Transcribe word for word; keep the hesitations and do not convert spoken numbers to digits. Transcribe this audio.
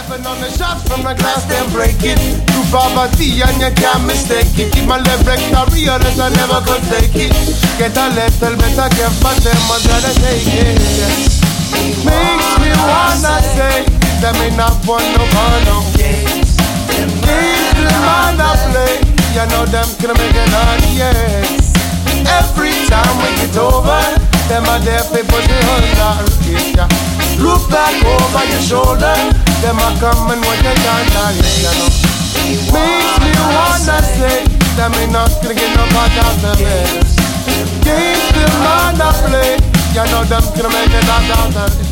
Stepping on the shots from the glass, then break it. Through poverty and you can't mistake it. Keep my lyric career that I never could take it. Get a little bit of gift, but them I gotta take it. Makes me wanna say, them ain't not one no more, no. Games the man I play, you know them can make it on, yes. Every time we get over, them are there for put the whole yeah. Look back over your shoulder, them are coming with the gun, you know. Makes me wanna say, them ain't not gonna get no part out of it. Games the man I play, you know them gonna make it out of it.